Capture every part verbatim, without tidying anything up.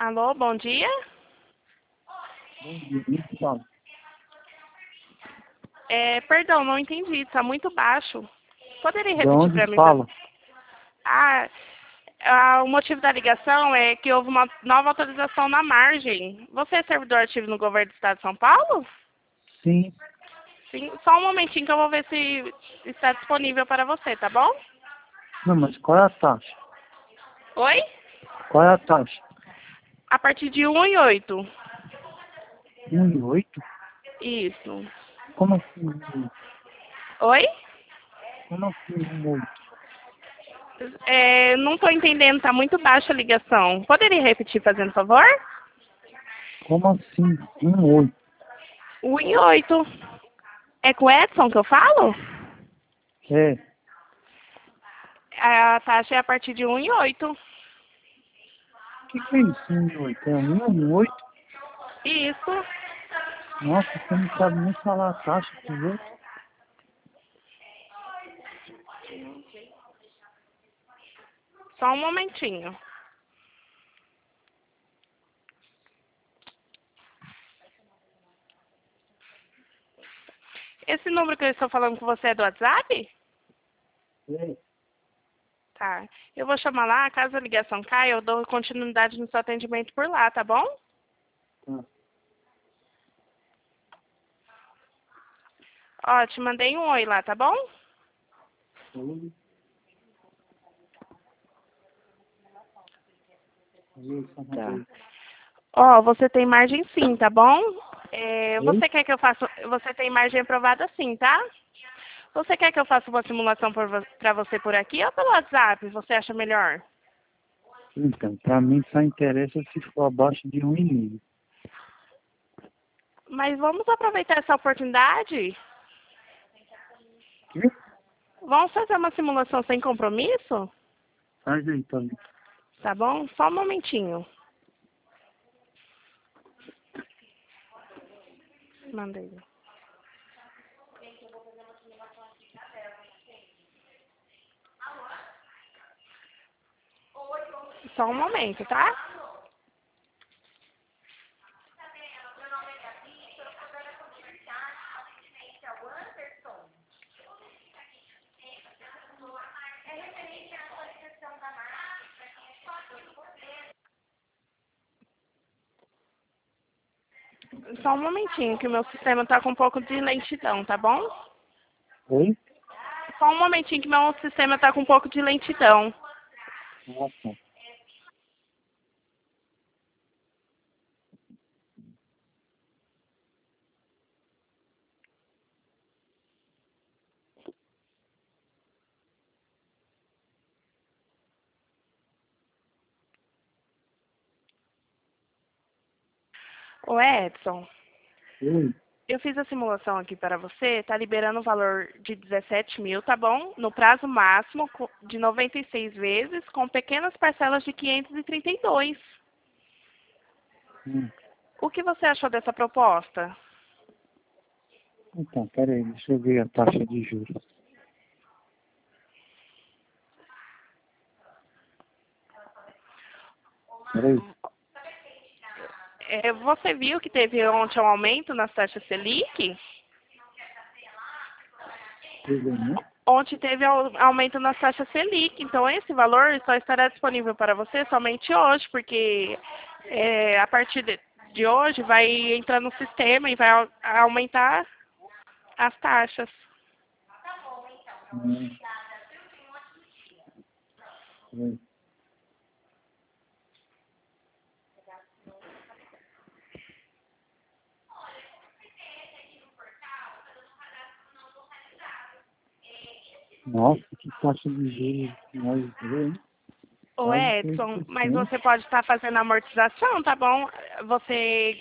Alô, bom dia? Bom dia, me fala. É, perdão, não entendi, está muito baixo. Poderia De repetir onde para mim? fala? Ah, ah, o motivo da ligação é que houve uma nova atualização na margem. Você é servidor ativo no governo do estado de São Paulo? Sim. Sim, só um momentinho que eu vou ver se está disponível para você, tá bom? Não, mas qual é a taxa? Oi? Qual é a taxa? A partir de um e oito. Um e oito? Isso. Como assim um e oito? Oi? Como assim um e oito? É, não estou entendendo, está muito baixa a ligação. Poderia repetir, fazendo favor? Como assim um e oito? um e oito. É com o Edson que eu falo? É. A taxa é a partir de um e oito. O que, que é isso, um e oito? É um e oito? Isso. Nossa, você não sabe nem falar a taxa pros outros. Só um momentinho. Esse número que eu estou falando com você é do WhatsApp? É. Tá. Eu vou chamar lá, caso a ligação caia, eu dou continuidade no seu atendimento por lá, tá bom? Tá. Ó, te mandei um oi lá, tá bom? Oi. Oi, Tá. Salvador. Ó, você tem margem sim, tá bom? É, Oi? você quer que eu faça... Você tem margem aprovada sim, tá? Você quer que eu faça uma simulação por vo... pra você por aqui ou pelo WhatsApp? Você acha melhor? Então, pra mim só interessa se for abaixo de um e meio. Mas vamos aproveitar essa oportunidade? Quê? Vamos fazer uma simulação sem compromisso? Faz aí, tá bom. Tá bom? Só um momentinho. Mandei. Só um momento, tá? Só um momentinho, que o meu sistema tá com um pouco de lentidão, tá bom? Oi? Só um momentinho que meu sistema tá com um pouco de lentidão. Ah, tá. Ô Edson, Oi? eu fiz a simulação aqui para você, tá liberando o valor de dezessete mil, tá bom? No prazo máximo co- de noventa e seis vezes, com pequenas parcelas de quinhentos e trinta e dois. Hum. O que você achou dessa proposta? Então, peraí, deixa eu ver a taxa de juros. Peraí. É, você viu que teve ontem um aumento nas taxas Selic? Teve, né? Ontem teve au- aumento nas taxas Selic, então esse valor só estará disponível para você somente hoje, porque é, a partir de, de hoje vai entrar no sistema e vai au- aumentar as taxas. Hum. Peraí. Nossa, que taxa de juros nós vê, hein? Ô Quase três Edson, por mas cento. você pode estar fazendo amortização, tá bom? Você,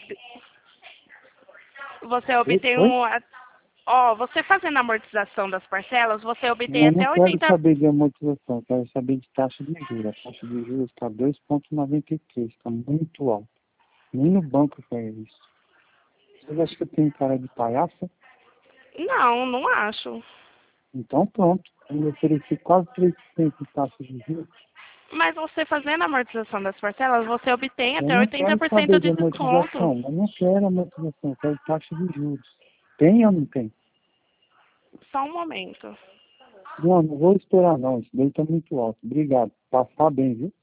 você Oi? obtém Oi? um... a- Ó, você fazendo a amortização das parcelas, você obtém Eu não até quero oitenta. saber de amortização, eu quero saber de taxa de juros. A taxa de juros está dois vírgula noventa e três, está muito alto. Nem no banco faz isso. Você acha que eu tenho cara de palhaça? Não, não acho. Então pronto. Eu me ofereci quase três por cento de taxa de juros. Mas você fazendo a amortização das parcelas, você obtém Eu até não oitenta quero por cento saber de de desconto. amortização, eu não quero amortização, eu quero taxa de juros. Tem ou não tem? Só um momento. Não, não vou esperar não, isso daí tá muito alto. Obrigado, passar bem, viu?